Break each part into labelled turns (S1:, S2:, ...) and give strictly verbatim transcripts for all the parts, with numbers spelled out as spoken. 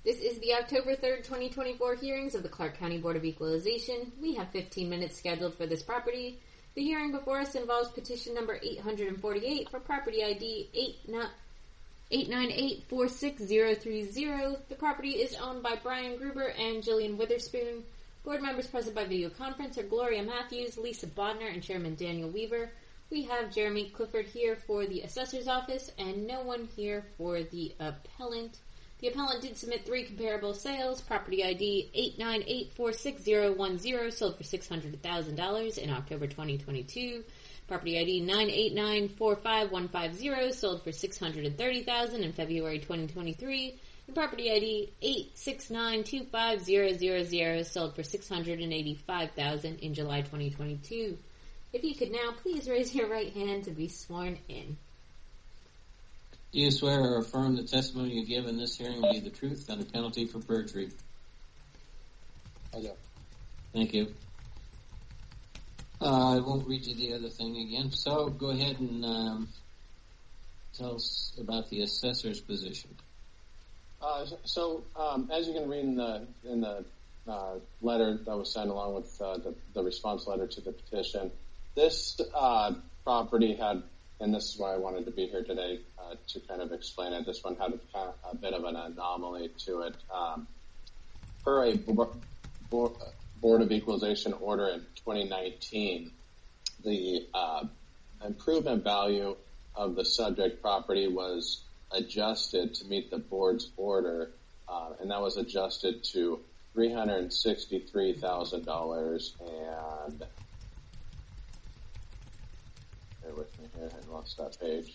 S1: This is the October third, twenty twenty-four hearings of the Clark County Board of Equalization. We have fifteen minutes scheduled for this property. The hearing before us involves petition number eight hundred forty-eight for property I D eight nine eight four six zero three zero. The property is owned by Brian Gruber and Jillian Witherspoon. Board members present by video conference are Gloria Matthews, Lisa Bodner, and Chairman Daniel Weaver. We have Jeremy Clifford here for the assessor's office and no one here for the appellant. The appellant did submit three comparable sales. Property I D eight nine eight four six zero one zero sold for six hundred thousand dollars in October twenty twenty-two. Property I D nine eight nine four five one five zero sold for six hundred thirty thousand dollars in February twenty twenty-three. And property I D eight six nine two five zero zero zero sold for six hundred eighty-five thousand dollars in July twenty twenty-two. If you could now please raise your right hand to be sworn in.
S2: Do you swear or affirm the testimony you give in this hearing will be the truth under penalty for perjury?
S3: I do.
S2: Thank you. Uh, I won't read you the other thing again. So go ahead and um, tell us about the assessor's position.
S3: Uh, so um, as you can read in the in the uh, letter that was sent along with uh, the, the response letter to the petition, this uh, property had, and this is why I wanted to be here today, uh, to kind of explain it. This one had a, a bit of an anomaly to it. Um, per a bo- bo- Board of Equalization order in twenty nineteen, the uh, improvement value of the subject property was adjusted to meet the board's order, uh, and that was adjusted to three hundred sixty-three thousand dollars and... Bear with me here, I lost that page.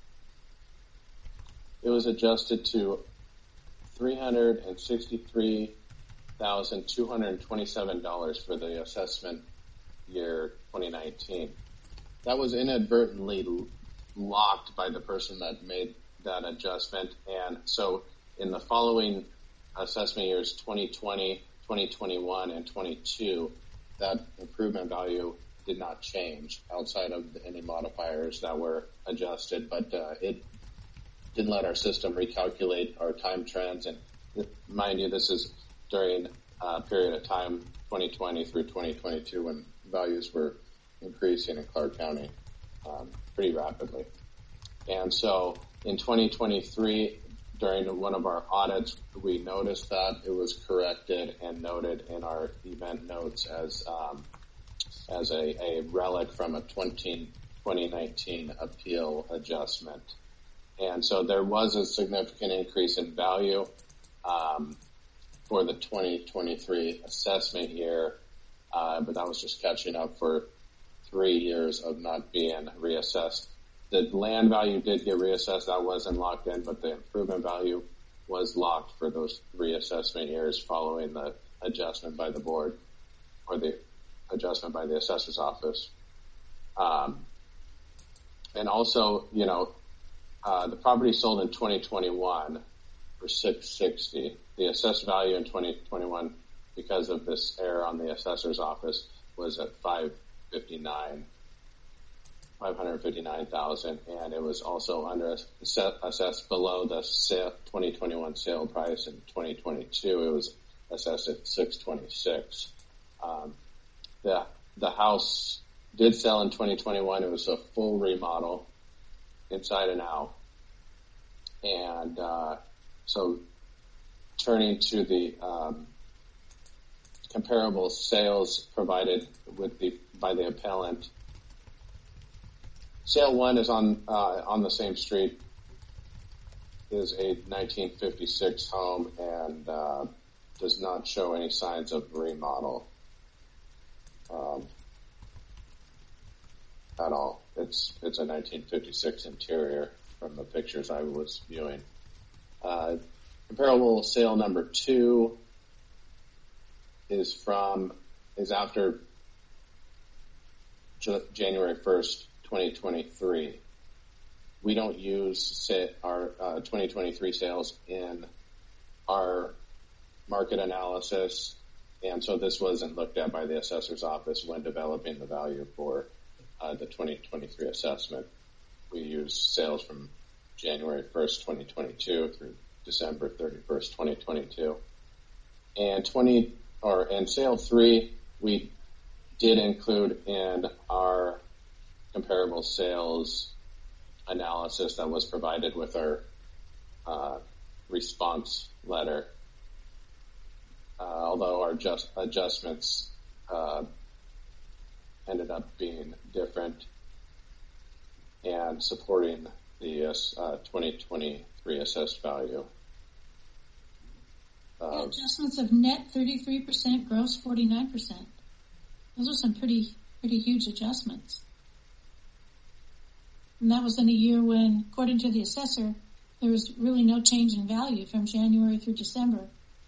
S3: It was adjusted to three hundred sixty-three thousand two hundred twenty-seven dollars for the assessment year twenty nineteen. That was inadvertently locked by the person that made that adjustment, and so in the following assessment years twenty twenty, twenty twenty-one, and twenty-two, that improvement value did not change outside of any modifiers that were adjusted, but uh, it didn't let our system recalculate our time trends. And mind you, this is during a period of time, twenty twenty through twenty twenty-two, when values were increasing in Clark County um, pretty rapidly. And so in twenty twenty-three, during one of our audits, we noticed that it was corrected and noted in our event notes as um, as a, a relic from a twenty nineteen appeal adjustment. And so there was a significant increase in value um, for the twenty twenty-three assessment year, uh, but that was just catching up for three years of not being reassessed. The land value did get reassessed. That wasn't locked in, but the improvement value was locked for those three assessment years following the adjustment by the board or the adjustment by the assessor's office. Um, and also, you know, uh, the property sold in twenty twenty-one for six hundred sixty dollars. The assessed value in twenty twenty-one, because of this error on the assessor's office, was at five fifty-nine. five hundred fifty-nine thousand dollars, and it was also under assessed below the sale, twenty twenty-one sale price. In twenty twenty-two, it was assessed at six twenty-six. Um, the the house did sell in twenty twenty-one. It was a full remodel, inside and out, and uh, so turning to the um, comparable sales provided with the by the appellant. Sale one is on uh, on the same street, is a nineteen fifty-six home and uh, does not show any signs of remodel um, at all. It's it's a nineteen fifty-six interior from the pictures I was viewing. Uh, comparable sale number two is from is after J- January first. twenty twenty-three. We don't use say, our uh, twenty twenty-three sales in our market analysis, and so this wasn't looked at by the assessor's office when developing the value for uh, the twenty twenty-three assessment. We use sales from January first, twenty twenty-two through December thirty-first, twenty twenty-two. And twenty or and sale three, we did include in our comparable sales analysis that was provided with our uh, response letter. Uh, although our just adjustments uh, ended up being different and supporting the uh, twenty twenty-three assessed value. Uh,
S4: yeah, adjustments of net thirty-three percent, gross forty-nine percent. Those are some pretty pretty huge adjustments. And that was in a year when, according to the assessor, there was really no change in value from January through December,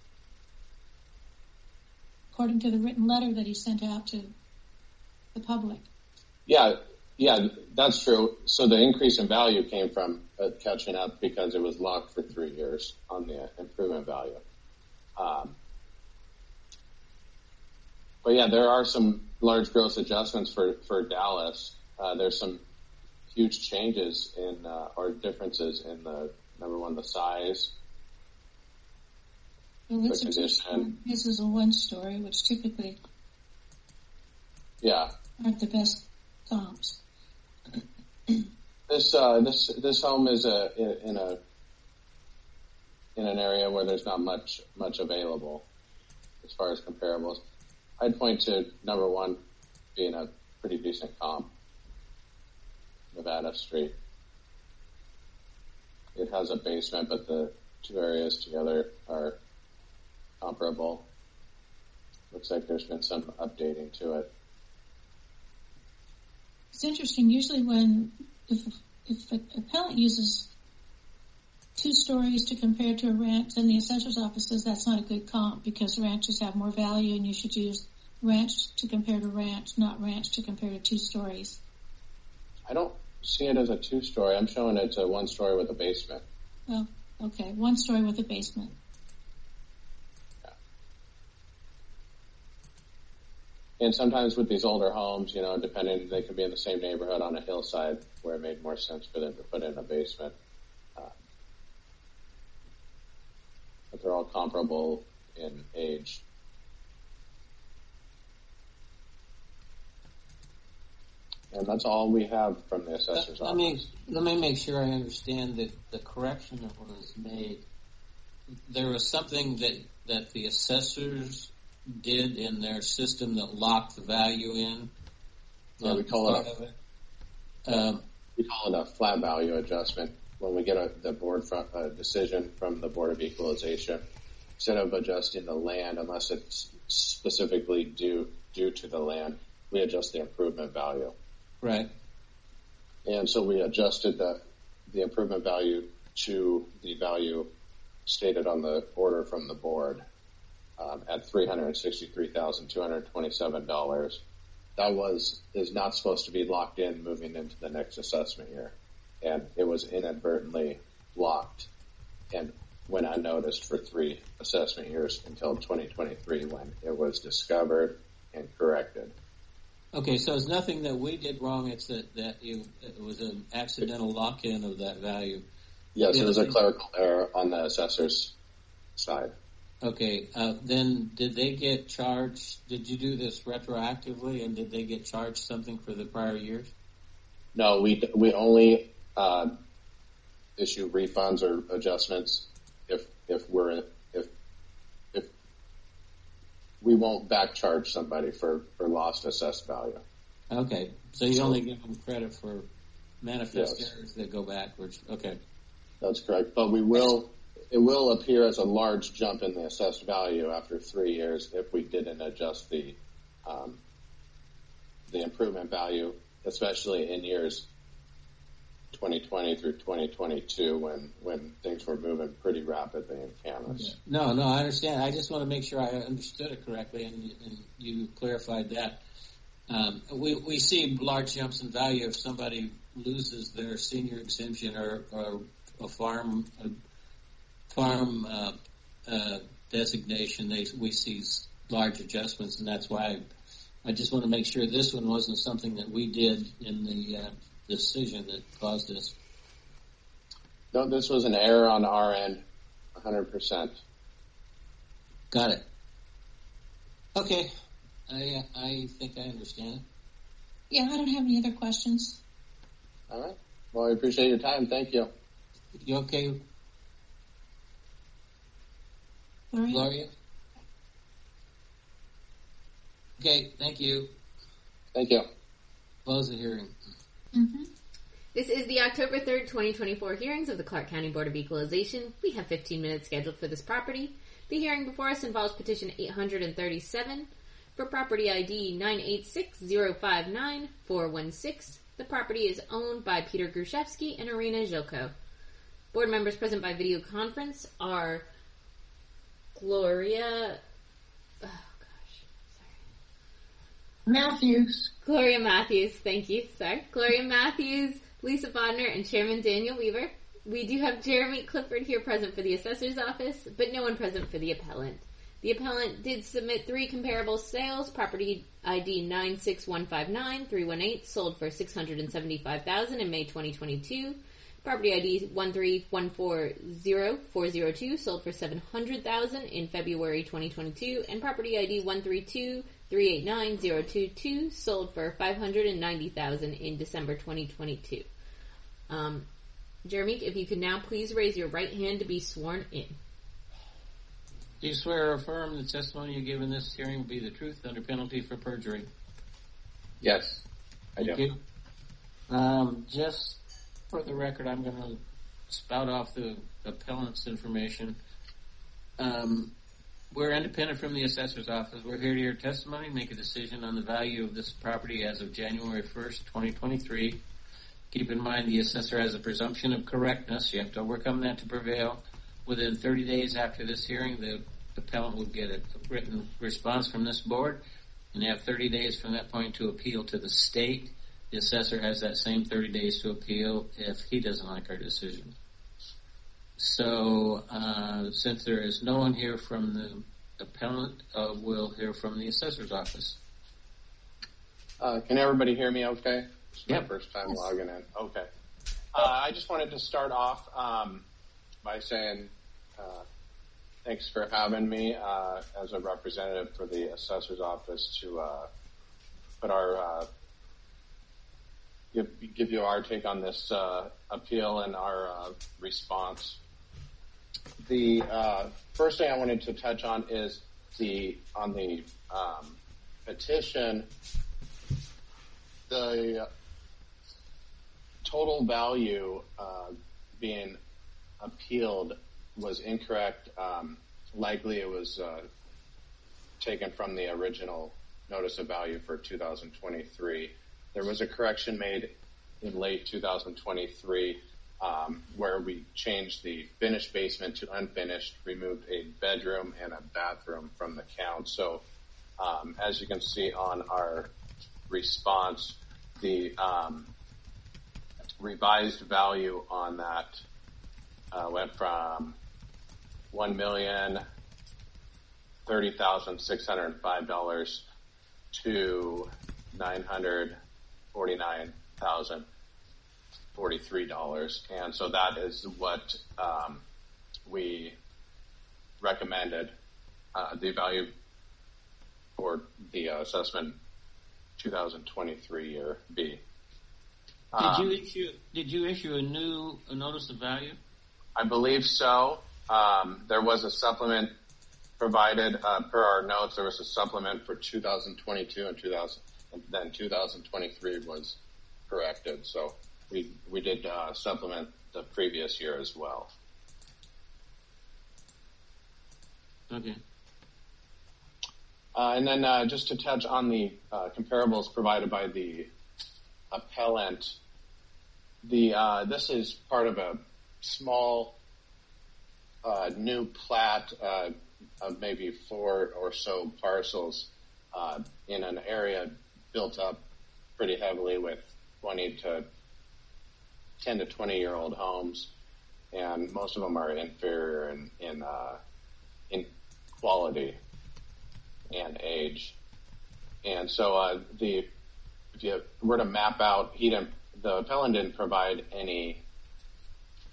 S4: according to the written letter that he sent out to the public.
S3: Yeah, yeah, that's true. So the increase in value came from uh, catching up because it was locked for three years on the improvement value. Um, but yeah, there are some large gross adjustments for, for Dallas. Uh, there's some huge changes in, uh, or differences in the, number one, the size,
S4: well,
S3: the condition.
S4: This is a one story, which typically
S3: yeah.
S4: aren't the best comps.
S3: This, uh, this, this home is a, in a, in an area where there's not much, much available as far as comparables. I'd point to number one being a pretty decent comp, Nevada Street. It has a basement, but the two areas together are comparable. Looks like there's been some updating to it.
S4: It's interesting. Usually when, if, if the appellant uses two stories to compare to a ranch, then the assessor's office says that's not a good comp because ranches have more value and you should use ranch to compare to ranch, not ranch to compare to two stories.
S3: I don't see it as a two-story. I'm showing it a one-story with a basement.
S4: Oh, okay. One story with a basement.
S3: Yeah. And sometimes with these older homes, you know, depending, they could be in the same neighborhood on a hillside where it made more sense for them to put in a basement. Uh, but they're all comparable in age. And that's all we have from the assessor's
S2: let,
S3: office.
S2: Let me, let me make sure I understand the, the correction that was made. There was something that, that the assessors did in their system that locked the value in.
S3: Yeah, we call it a,
S2: um,
S3: we call it a flat value adjustment. When we get a, the board from, a decision from the Board of Equalization, instead of adjusting the land, unless it's specifically due due to the land, we adjust the improvement value.
S2: Right.
S3: And so we adjusted the the improvement value to the value stated on the order from the board um, at three hundred sixty-three thousand two hundred twenty-seven dollars. That was is not supposed to be locked in moving into the next assessment year, and it was inadvertently locked and went unnoticed for three assessment years until twenty twenty-three when it was discovered and corrected.
S2: Okay, so it's nothing that we did wrong. It's that, that you, it was an accidental lock-in of that value.
S3: Yes,
S2: The
S3: it was
S2: other
S3: a
S2: thing-
S3: clerical error on the assessor's side.
S2: Okay, uh, then did they get charged? Did you do this retroactively, and did they get charged something for the prior years?
S3: No, we we only uh, issue refunds or adjustments if if we're if if we won't back charge somebody for, for lost assessed value.
S2: Okay, so you only give them credit for manifest
S3: Yes.
S2: errors that go backwards. Okay.
S3: That's correct. But we will, it will appear as a large jump in the assessed value after three years if we didn't adjust the, um, the improvement value, especially in years twenty twenty through twenty twenty-two when, when things were moving pretty rapidly in Camas.
S2: No, no, I understand. I just want to make sure I understood it correctly, and, and you clarified that. Um, we we see large jumps in value if somebody loses their senior exemption or, or a farm a farm uh, uh, designation. They we see large adjustments, and that's why I, I just want to make sure this one wasn't something that we did in the uh, decision that caused this.
S3: No, this was an error on our end. one hundred percent.
S2: Got it. Okay. I I think I understand it.
S4: Yeah, I don't have any other questions.
S3: All right. Well, I appreciate your time. Thank you.
S2: You okay,
S4: Gloria?
S2: Gloria? Okay, thank you.
S3: Thank you.
S2: Close the hearing.
S4: Mm-hmm.
S1: This is the October third, twenty twenty-four hearings of the Clark County Board of Equalization. We have fifteen minutes scheduled for this property. The hearing before us involves petition eight hundred thirty-seven for property I D nine eight six zero five nine four one six. The property is owned by Peter Gruszewski and Irina Zhilko. Board members present by video conference are Gloria... Oh, gosh. Sorry.
S4: Matthews.
S1: Gloria Matthews, thank you. Sorry. Gloria Matthews, Lisa Bodner, and Chairman Daniel Weaver. We do have Jeremy Clifford here present for the assessor's office, but no one present for the appellant. The appellant did submit three comparable sales. Property I D nine six one five nine three one eight sold for six hundred seventy-five thousand dollars in May twenty twenty-two. Property I D one three one four zero four zero two sold for seven hundred thousand dollars in February twenty twenty-two, and property I D one three two three eight nine zero two two sold for five hundred ninety thousand dollars in December twenty twenty-two. Um, Jeremy, if you could now please raise your right hand to be sworn in.
S2: Do you swear or affirm the testimony you give in this hearing will be the truth under penalty for perjury?
S3: Yes, I
S2: Thank
S3: do.
S2: you. Um, just for the record, I'm going to spout off the appellant's information. Um, we're independent from the assessor's office. We're here to hear testimony, make a decision on the value of this property as of January first, twenty twenty-three. Keep in mind the assessor has a presumption of correctness. You have to overcome that to prevail. Within thirty days after this hearing, the appellant will get a written response from this board, and they have thirty days from that point to appeal to the state. The assessor has that same thirty days to appeal if he doesn't like our decision. So, uh, since there is no one here from the appellant, uh, we'll hear from the assessor's office.
S3: Uh, can everybody hear me okay? It's my
S2: Yep.
S3: first time logging in. Okay. Uh, I just wanted to start off um, by saying uh, thanks for having me uh, as a representative for the assessor's office to uh, put our uh, give give you our take on this uh, appeal and our uh, response. The uh, first thing I wanted to touch on is the on the um, petition. The total value uh, being appealed was incorrect. Um, likely it was uh, taken from the original notice of value for two thousand twenty-three. There was a correction made in late two thousand twenty-three um, where we changed the finished basement to unfinished, removed a bedroom and a bathroom from the count. So um, as you can see on our response, the um, revised value on that uh, went from one million thirty thousand six hundred five dollars to nine hundred forty-nine thousand forty-three dollars, and so that is what um, we recommended uh, the value for the uh, assessment two thousand twenty-three year B.
S2: Did you
S3: Um,
S2: issue Did you issue a new a notice of value?
S3: I believe so. Um, there was a supplement provided uh, per our notes. There was a supplement for two thousand twenty-two and two thousand, and then two thousand twenty-three was corrected. So we we did uh, supplement the previous year as well.
S2: Okay.
S3: Uh, and then uh, just to touch on the uh, comparables provided by the appellant, the uh, this is part of a small uh, new plat uh, of maybe four or so parcels uh, in an area built up pretty heavily with twenty to ten to twenty year old homes, and most of them are inferior in in, uh, in quality and age. And so uh, the if you were to map out, he didn't, the appellant didn't provide any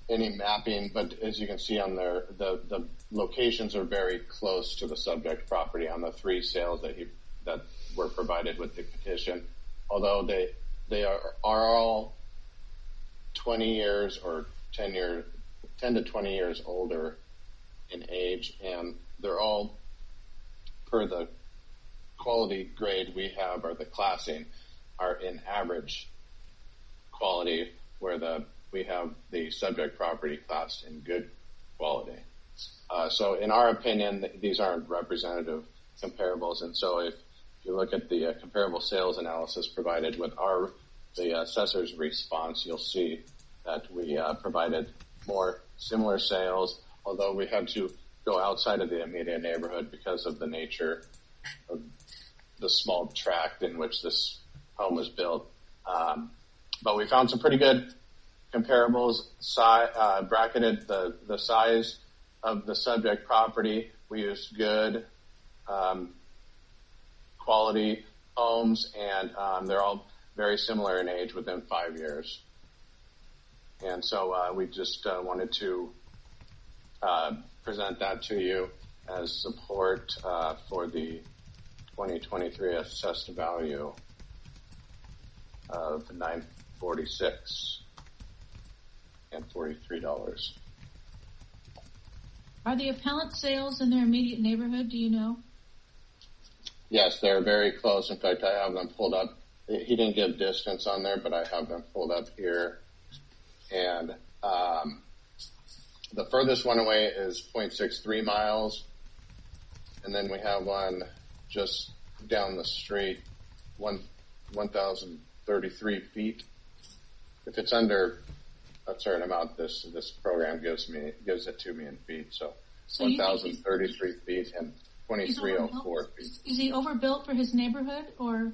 S3: any mapping, but as you can see on there, the, the locations are very close to the subject property on the three sales that he, that were provided with the petition. Although they, they are, are all twenty years or ten years, ten to twenty years older in age, and they're all per the quality grade we have, or the classing, are in average quality, where the we have the subject property classed in good quality. Uh, so in our opinion, these aren't representative comparables, and so if you look at the uh, comparable sales analysis provided with our the assessor's response, you'll see that we uh, provided more similar sales, although we had to go outside of the immediate neighborhood because of the nature of the small tract in which this home was built. Um, but we found some pretty good comparables, si- uh, bracketed the, the size of the subject property. We used good um, quality homes, and um, they're all very similar in age, within five years. And so uh, we just uh, wanted to uh, present that to you as support uh, for the twenty twenty-three assessed value of nine forty-six and forty-three dollars.
S4: Are the appellant sales in their immediate neighborhood? Do you know?
S3: Yes, they're very close. In fact, I have them pulled up. He didn't give distance on there, but I have them pulled up here. And um, the furthest one away is zero point six three miles. And then we have one just down the street, one, one thousand thirty-three feet. If it's under a certain amount, this this program gives me gives it to me in feet. So,
S4: so
S3: one thousand thirty-three feet and twenty-three oh four feet.
S4: Is, is he overbuilt for his neighborhood, or?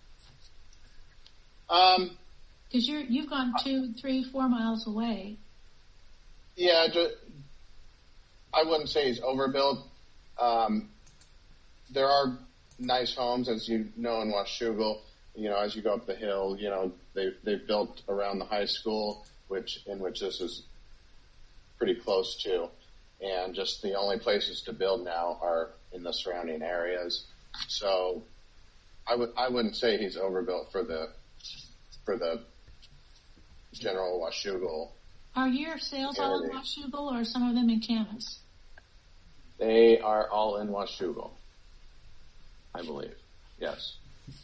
S3: Um,
S4: because you're you've gone two, three, four miles away.
S3: Yeah, just, I wouldn't say he's overbuilt. Um, there are nice homes, as you know, in Washougal. You know, as you go up the hill, you know, they they've built around the high school, which in which this is pretty close to, and just the only places to build now are in the surrounding areas. So, I would I wouldn't say he's overbuilt for the for the general Washougal.
S4: Are your sales all in Washougal, or some of them in Camas?
S3: They are all in Washougal, I believe. Yes.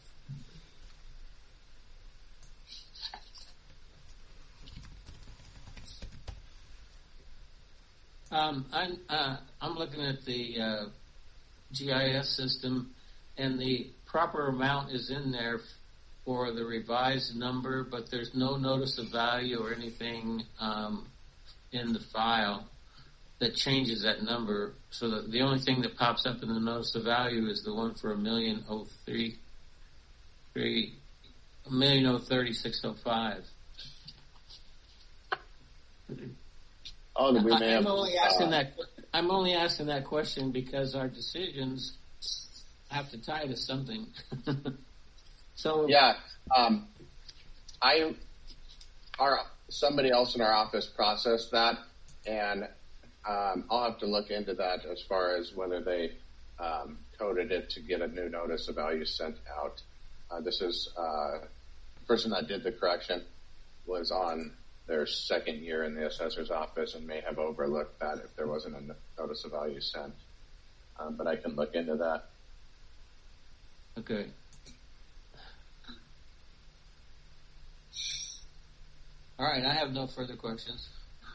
S2: Um, I'm uh, I'm looking at the uh, G I S system, and the proper amount is in there for the revised number, but there's no notice of value or anything um, in the file that changes that number. So that the only thing that pops up in the notice of value is the one for a million oh three, three, a million oh thirty six oh five.
S3: Oh, we may
S2: I'm
S3: have,
S2: only asking
S3: uh,
S2: that. I'm only asking that question because our decisions have to tie to something. So
S3: yeah, um, I, our somebody else in our office processed that, and um, I'll have to look into that as far as whether they um, coded it to get a new notice of value sent out. Uh, this is uh, the person that did the correction was on their second year in the assessor's office and may have overlooked that if there wasn't a notice of value sent. Um, but I can look into that.
S2: Okay. All right, I have no further questions.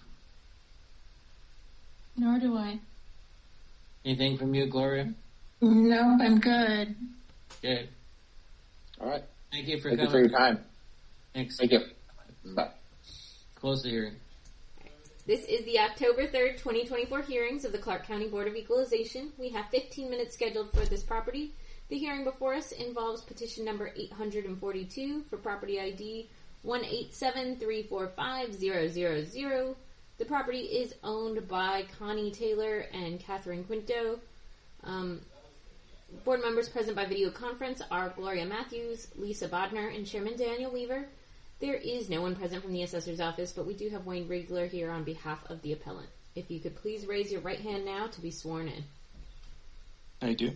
S4: Nor do I.
S2: Anything from you, Gloria?
S4: No, I'm good.
S2: Okay.
S3: All right.
S2: Thank you for
S3: Thank
S2: coming.
S3: you for your time.
S2: Thanks.
S3: Thank you. Bye.
S2: Close the hearing.
S1: This is the October third, twenty twenty-four hearings of the Clark County Board of Equalization. We have fifteen minutes scheduled for this property. The hearing before us involves petition number eight hundred forty-two for property I D one eight seven three four five zero zero zero. The property is owned by Connie Taylor and Catherine Quinto. Um, board members present by video conference are Gloria Matthews, Lisa Bodner, and Chairman Daniel Weaver. There is no one present from the assessor's office, but we do have Wayne Riegler here on behalf of the appellant. If you could please raise your right hand now to be sworn in.
S5: I do.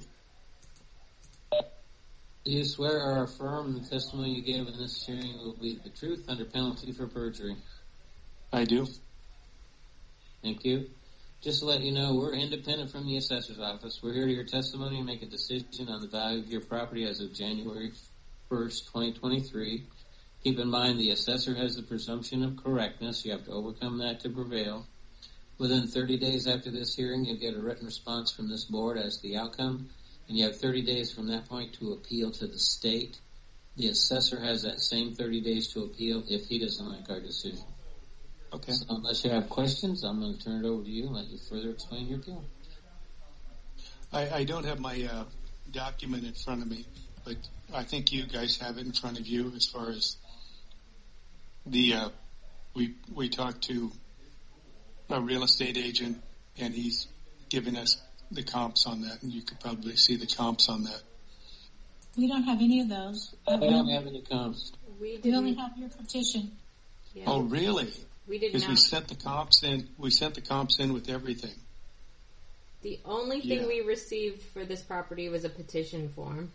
S2: Do you swear or affirm the testimony you gave in this hearing will be the truth under penalty for perjury?
S5: I do.
S2: Thank you. Just to let you know, we're independent from the assessor's office. We're here to hear testimony and make a decision on the value of your property as of January first, twenty twenty-three. Keep in mind the assessor has the presumption of correctness. You have to overcome that to prevail. Within thirty days after this hearing, you'll get a written response from this board as to the outcome, and you have thirty days from that point to appeal to the state. The assessor has that same thirty days to appeal if he doesn't like our decision.
S5: Okay.
S2: So unless you have questions, I'm going to turn it over to you and let you further explain your appeal.
S5: I, I don't have my uh, document in front of me, but I think you guys have it in front of you as far as the, uh, we, we talked to a real estate agent and he's given us the comps on that, and you could probably see the comps on that.
S4: We don't have any of those.
S2: I don't have any comps.
S1: We,
S4: We only have your petition.
S1: Yeah.
S5: Oh, really?
S1: We did
S5: Because
S1: not.
S5: we sent the comps in, we sent the comps in with everything.
S1: The only thing
S5: Yeah.
S1: we received for this property was a petition form.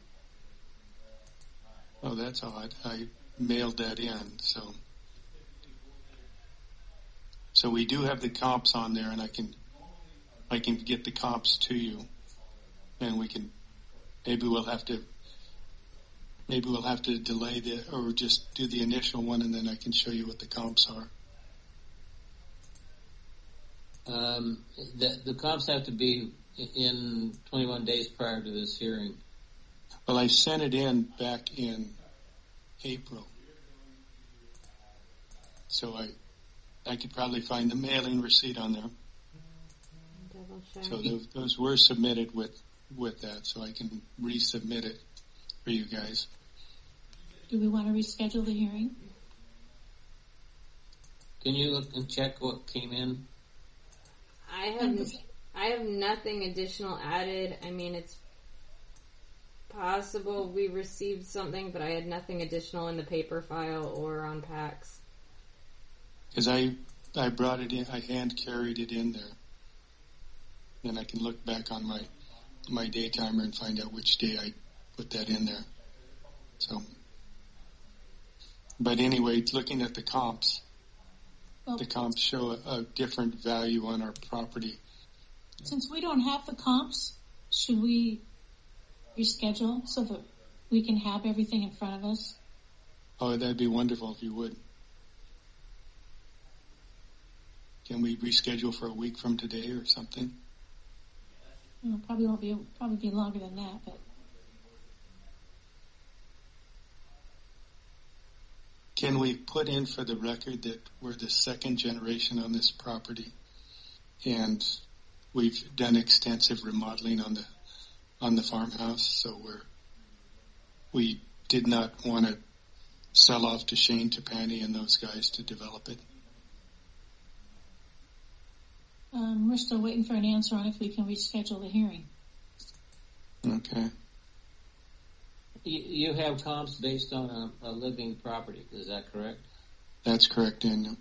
S5: Oh, that's odd. I mailed that in, so. So we do have the comps on there, and I can, I can get the comps to you, and we can, maybe we'll have to, maybe we'll have to delay the, or just do the initial one, and then I can show you what the comps are.
S2: Um, the, the comps have to be in twenty-one days prior to this hearing.
S5: Well, I sent it in back in April, so I, I could probably find the mailing receipt on there.
S1: Double check.
S5: So those, those were submitted with, with that, so I can resubmit it for you guys.
S4: Do we want to reschedule the hearing?
S2: Can you look and check what came in?
S1: I have I have nothing additional added. I mean, it's possible we received something, but I had nothing additional in the paper file or on PAX.
S5: Because I, I brought it in, I hand carried it in there. Then I can look back on my, my day timer and find out which day I put that in there. So, but anyway, looking at the comps,
S4: Well,
S5: the comps show a, a different value on our property.
S4: since we don't have the comps, should we reschedule so that we can have everything in front of us?
S5: Oh, that'd be wonderful if you would. Can we reschedule for a week from today or something?
S4: Well, probably won't be, probably be longer than that, but
S5: Can we put in for the record that we're the second generation on this property, and we've done extensive remodeling on the on the farmhouse, so we're we did not want to sell off to Shane Tapani and those guys to develop it.
S4: um, we're still waiting for an answer on if we can reschedule the hearing.
S5: Okay.
S2: You, you have comps based on a, a living property, is that correct?
S5: That's correct, Daniel.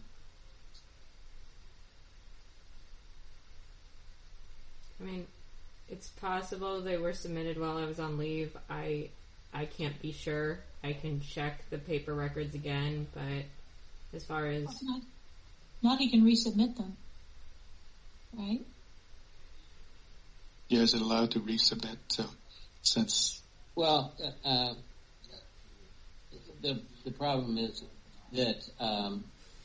S1: I mean, it's possible they were submitted while I was on leave. I I can't be sure. I can check the paper records again, but as far as
S4: Not, not he can resubmit them, right?
S5: Yeah, is it allowed to resubmit? So, since
S2: Well, uh, the the problem is that um,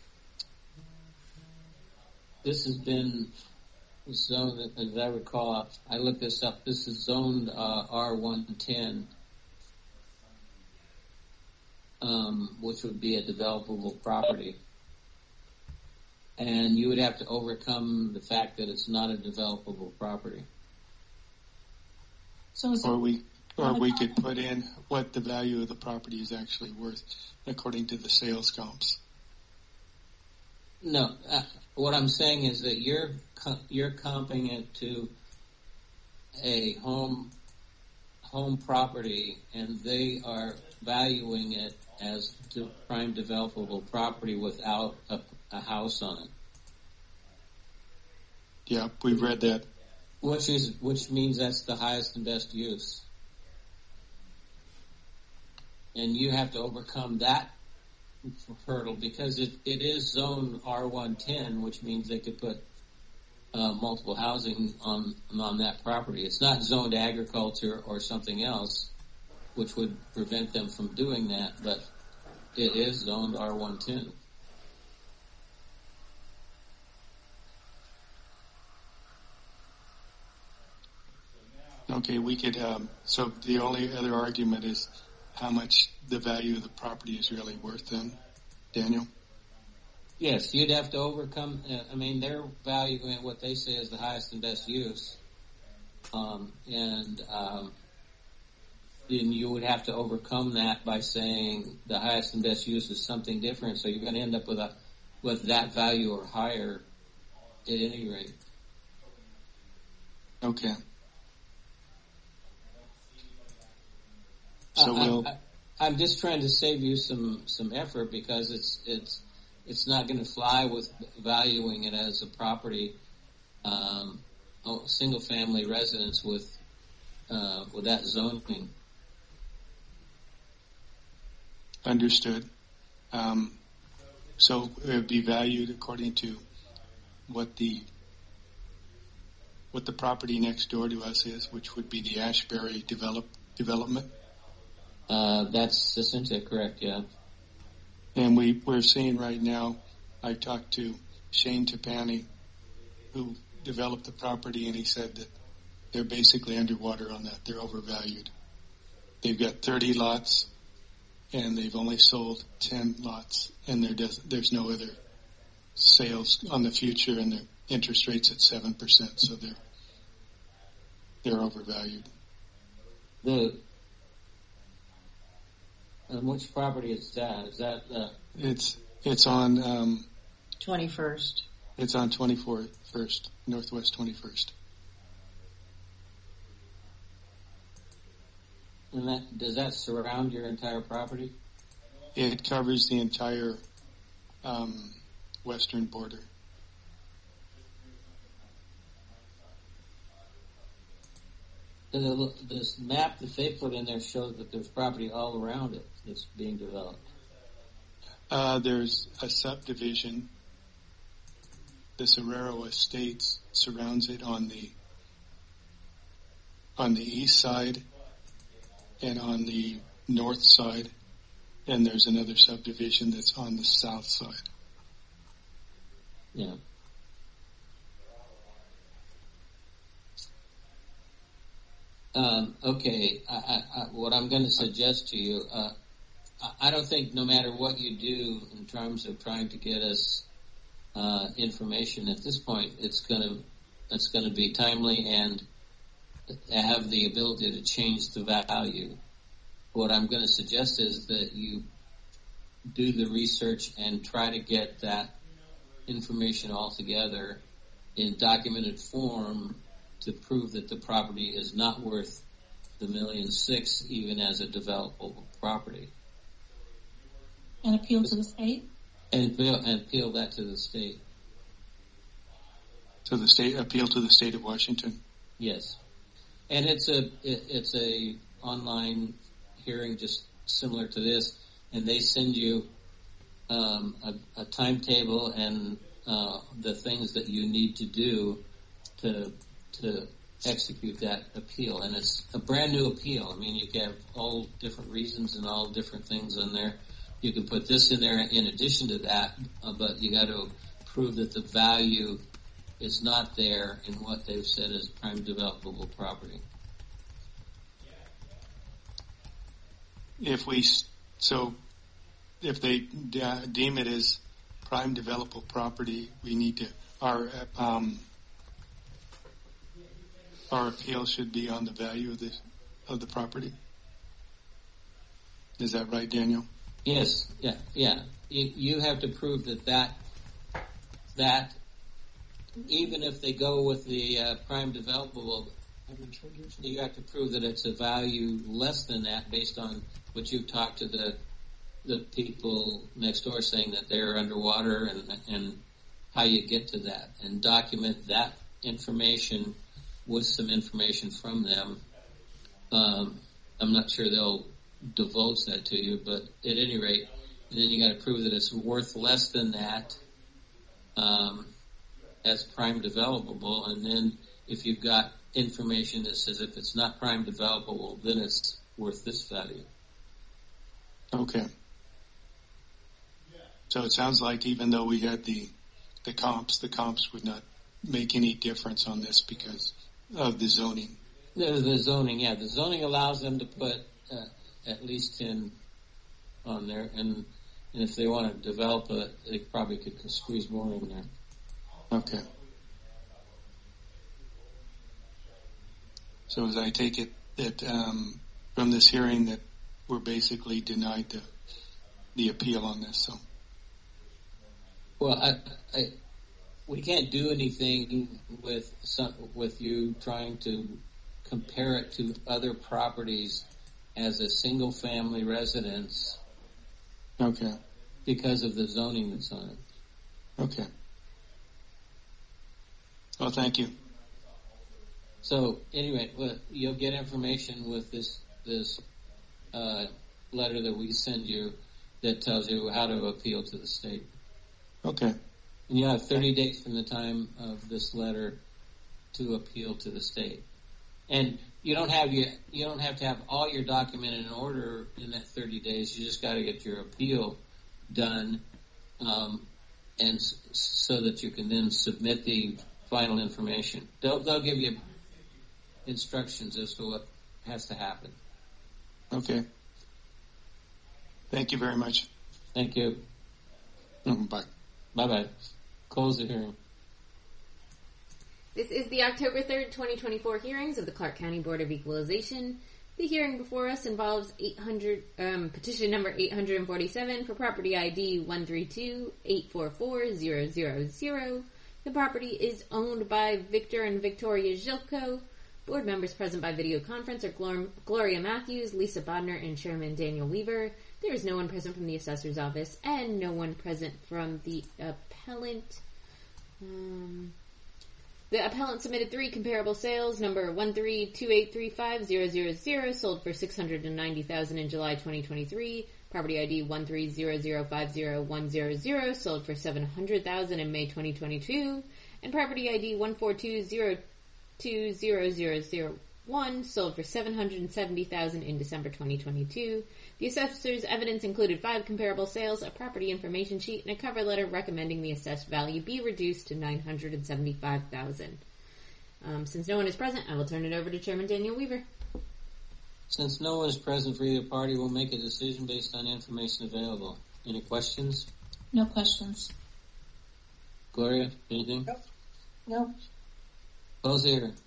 S2: this has been zoned, as I recall, I looked this up, this is zoned uh, R one ten, um, which would be a developable property. And you would have to overcome the fact that it's not a developable property.
S4: So is
S5: or
S4: it,
S5: we or we could put in what the value of the property is actually worth according to the sales comps.
S2: No, uh, what I'm saying is that you're co- you're comping it to a home home property, and they are valuing it as to prime developable property without a, a house on it.
S5: Yeah, we've read that.
S2: Which is which means that's the highest and best use. And you have to overcome that hurdle because it, it is zone R one ten, which means they could put uh, multiple housing on on that property. It's not zoned agriculture or something else, which would prevent them from doing that, but it is zoned R one ten.
S5: Okay, we could, um, so the only other argument is how much the value of the property is really worth then, Daniel?
S2: Yes, you'd have to overcome, uh, I mean, they're valuing what they say is the highest and best use. Um, and, um, then you would have to overcome that by saying the highest and best use is something different. So you're going to end up with a, with that value or higher at any rate.
S5: Okay. So we'll.
S2: I, I, I'm just trying to save you some, some effort because it's it's it's not going to fly with valuing it as a property, um, single family residence with uh, with that zoning.
S5: Understood. Um, so it would be valued according to what the what the property next door to us is, which would be the Ashbury develop development.
S2: Uh, that's essentially correct, yeah.
S5: And we, we're seeing right now, I talked to Shane Tapani, who developed the property, and he said that they're basically underwater on that. They're overvalued. They've got thirty lots, and they've only sold ten lots, and there does, there's no other sales on the future, and their interest rate's at seven percent, so they're, they're overvalued.
S2: The And which property is that? Is that uh
S5: It's it's on um,
S6: twenty-first.
S5: It's on twenty-first, Northwest twenty-first.
S2: And that does that surround your entire property?
S5: It covers the entire um, western border.
S2: The, this map that they put in there shows that there's property all around it that's being developed.
S5: Uh, there's a subdivision. The Serrero Estates surrounds it on the on the east side and on the north side, and there's another subdivision that's on the south side.
S2: Yeah. Um, okay, I, I, I, what I'm going to suggest to you, uh, I, I don't think no matter what you do in terms of trying to get us uh, information at this point, it's going to it's going to be timely and have the ability to change the value. What I'm going to suggest is that you do the research and try to get that information all together in documented form to prove that the property is not worth the million six even as a developable property.
S4: And appeal to the state?
S2: And appeal, and appeal that to the state.
S5: So the state, appeal to the state of Washington?
S2: Yes. And it's a, it, it's a online hearing just similar to this, and they send you um, a, a timetable and uh, the things that you need to do to to execute that appeal. And it's a brand new appeal. I mean, you can have all different reasons and all different things in there. You can put this in there in addition to that, uh, but you got to prove that the value is not there in what they've said is prime developable property.
S5: If we, so if they de- deem it as prime developable property, we need to, our, um, our appeal should be on the value of the, of the property. Is that right, Daniel?
S2: Yes, yeah, yeah. You, you have to prove that that, that even if they go with the uh, prime developable, you have to prove that it's a value less than that based on what you've talked to the the people next door saying that they're underwater and, and how you get to that, and document that information with some information from them. Um, I'm not sure they'll divulge that to you, but at any rate, and then you got to prove that it's worth less than that um, as prime developable, and then if you've got information that says if it's not prime developable, then it's worth this value.
S5: Okay. So it sounds like even though we had the the comps, the comps would not make any difference on this because of the zoning.
S2: The, the zoning, yeah. The zoning allows them to put uh, at least ten on there, and, and if they want to develop it, they probably could squeeze more in there.
S5: Okay. So as I take it that um, from this hearing that we're basically denied the the appeal on this, so.
S2: Well, I, I, we can't do anything with some, with you trying to compare it to other properties as a single-family residence.
S5: Okay.
S2: Because of the zoning that's on it.
S5: Okay. Well, thank you.
S2: So anyway, well, you'll get information with this this uh, letter that we send you that tells you how to appeal to the state.
S5: Okay.
S2: And you have thirty days from the time of this letter to appeal to the state. And you don't have your, you don't have to have all your document in order in that thirty days. You just got to get your appeal done, um, and s- so that you can then submit the final information. They'll, they'll give you instructions as to what has to happen.
S5: Okay. Thank you very much.
S2: Thank you.
S5: Mm, bye.
S2: Bye-bye. Close the hearing.
S1: This is the October third, twenty twenty-four hearings of the Clark County Board of Equalization. The hearing before us involves eight hundred um, petition number eight hundred forty-seven for property I D one three two eight four four zero zero zero. The property is owned by Victor and Victoria Zilko. Board members present by video conference are Glor- Gloria Matthews, Lisa Bodner, and Chairman Daniel Weaver. There is no one present from the assessor's office and no one present from the appellant. Um, the appellant submitted three comparable sales. Number one three two eight three five zero zero zero sold for six hundred ninety thousand dollars in July twenty twenty-three. Property I D one three zero zero five zero one zero zero sold for seven hundred thousand dollars in May twenty twenty-two. And property I D one four two zero two zero zero zero one sold for seven hundred seventy thousand dollars in December twenty twenty-two. The assessor's evidence included five comparable sales, a property information sheet, and a cover letter recommending the assessed value be reduced to nine hundred seventy-five thousand dollars. Um, since no one is present, I will turn it over to Chairman Daniel Weaver.
S2: Since no one is present for either party, we'll make a decision based on information available. Any questions?
S4: No questions.
S2: Gloria, anything?
S4: No.
S2: Close the hearing.